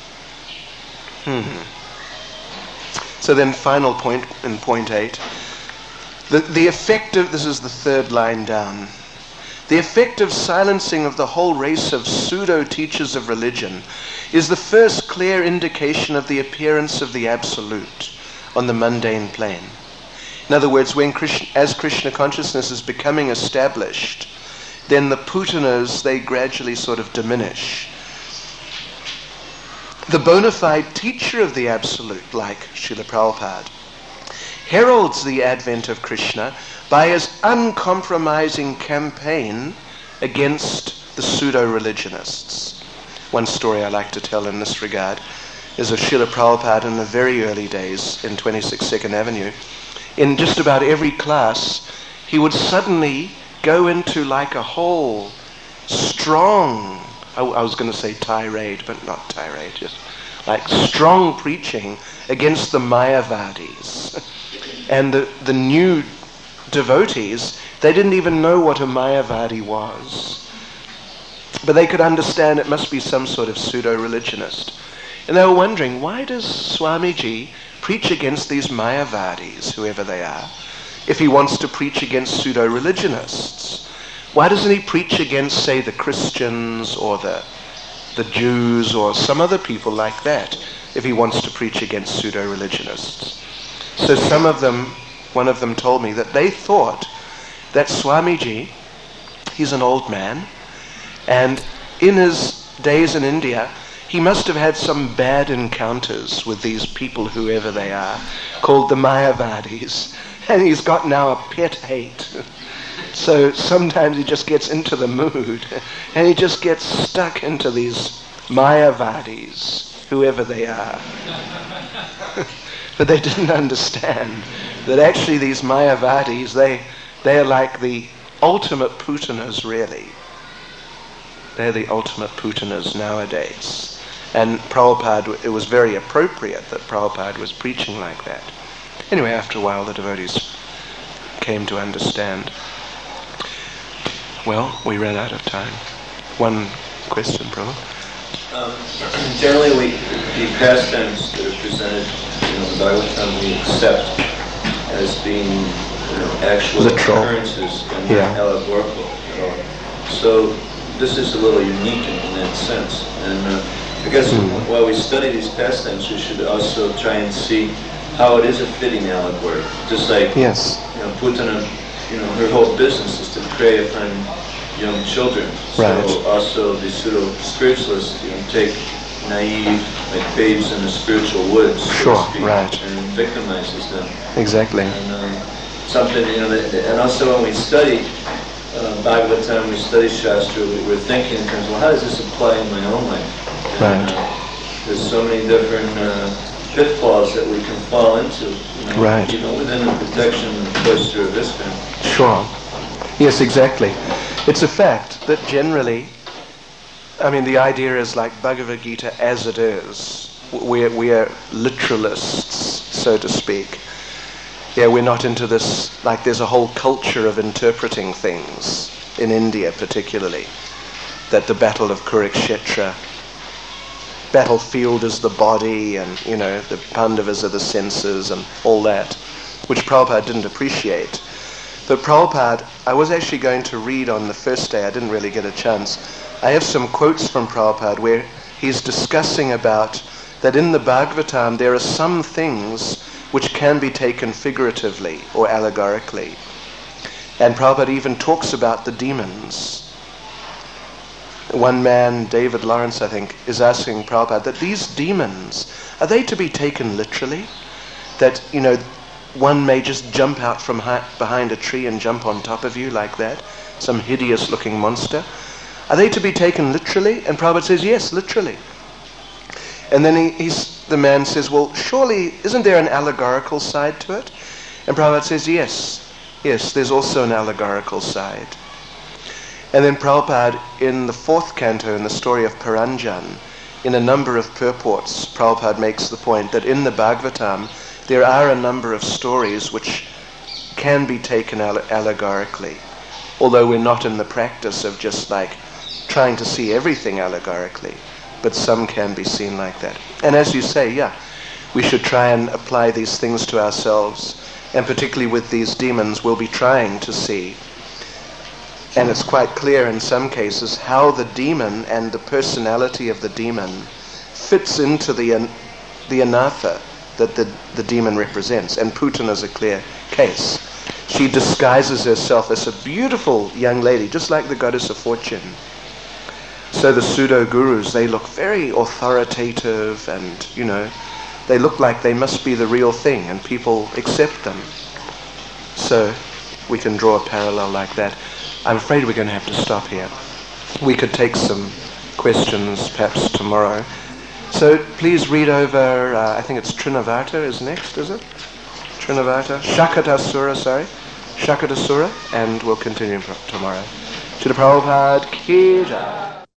S1: So then final point in point 8. The effect of, this is the third line down, the effect of silencing of the whole race of pseudo-teachers of religion is the first clear indication of the appearance of the Absolute on the mundane plane. In other words, as Krishna consciousness is becoming established, then the putanas, they gradually sort of diminish. The bona fide teacher of the Absolute, like Srila Prabhupada, heralds the advent of Krishna by his uncompromising campaign against the pseudo-religionists. One story I like to tell in this regard is of Srila Prabhupada in the very early days in 26 2nd Avenue. In just about every class, he would suddenly go into like a whole strong, I was going to say tirade, but not tirade, just like strong preaching against the Mayavadis and the new devotees, they didn't even know what a Mayavadi was. But they could understand it must be some sort of pseudo-religionist. And they were wondering, why does Swamiji preach against these Mayavadis, whoever they are, if he wants to preach against pseudo-religionists? Why doesn't he preach against, say, the Christians or the Jews or some other people like that, if he wants to preach against pseudo-religionists? So one of them told me that they thought that Swamiji, he's an old man, and in his days in India, he must have had some bad encounters with these people, whoever they are, called the Mayavadis, and he's got now a pet hate. So sometimes he just gets into the mood, and he just gets stuck into these Mayavadis, whoever they are. But they didn't understand that actually these Mayavadis, they are like the ultimate Putanas, really. They're the ultimate Putanas nowadays. And Prabhupada, it was very appropriate that Prabhupada was preaching like that. Anyway, after a while the devotees came to understand. Well, we ran out of time. One question, Prabhupada.
S5: Generally, the pastimes that are presented in the Bhagavatam we accept as being actual
S1: literal
S5: occurrences and not allegorical at all. So this is a little unique in that sense. And I guess while we study these pastimes, we should also try and see how it is a fitting allegory. Just like Putana, her whole business is to prey upon young children.
S1: Right.
S5: So also the pseudo-spiritualists take naive, like babes in the spiritual woods, so to speak, and victimizes them.
S1: Exactly.
S5: And something, and also when we study Bhagavatam, we study Shastra, we're thinking in terms of, well, how does this apply in my own life? And, there's so many different pitfalls that we can fall into, within the protection and the cloister of ISKCON.
S1: Sure. Yes, exactly. It's a fact that generally, the idea is like Bhagavad Gita as it is. We are literalists, so to speak. Yeah, we're not into this, like there's a whole culture of interpreting things, in India particularly, that the Battle of Kurukshetra, battlefield is the body, and, the Pandavas are the senses, and all that, which Prabhupada didn't appreciate. But Prabhupada, I was actually going to read on the first day, I didn't really get a chance. I have some quotes from Prabhupada where he's discussing about that in the Bhagavatam there are some things which can be taken figuratively or allegorically. And Prabhupada even talks about the demons. One man, David Lawrence, I think, is asking Prabhupada that these demons, are they to be taken literally? That, one may just jump out from behind a tree and jump on top of you like that, some hideous looking monster. Are they to be taken literally? And Prabhupada says, yes, literally. And then the man says, well, surely, isn't there an allegorical side to it? And Prabhupada says, yes, there's also an allegorical side. And then Prabhupada, in the 4th canto, in the story of Paranjan, in a number of purports, Prabhupada makes the point that in the Bhagavatam, there are a number of stories which can be taken allegorically, although we're not in the practice of just like trying to see everything allegorically, but some can be seen like that. And as you say, we should try and apply these things to ourselves, and particularly with these demons, we'll be trying to see. And it's quite clear in some cases how the demon and the personality of the demon fits into the anartha that the demon represents. And Putana is a clear case. She disguises herself as a beautiful young lady, just like the goddess of fortune. So the pseudo-gurus, they look very authoritative and, they look like they must be the real thing and people accept them. So we can draw a parallel like that. I'm afraid we're going to have to stop here. We could take some questions perhaps tomorrow. So please read over, I think it's Trinavarta is next, is it? Trinavarta? Shakatasura, and we'll continue tomorrow. Srila Prabhupada Ki Jai.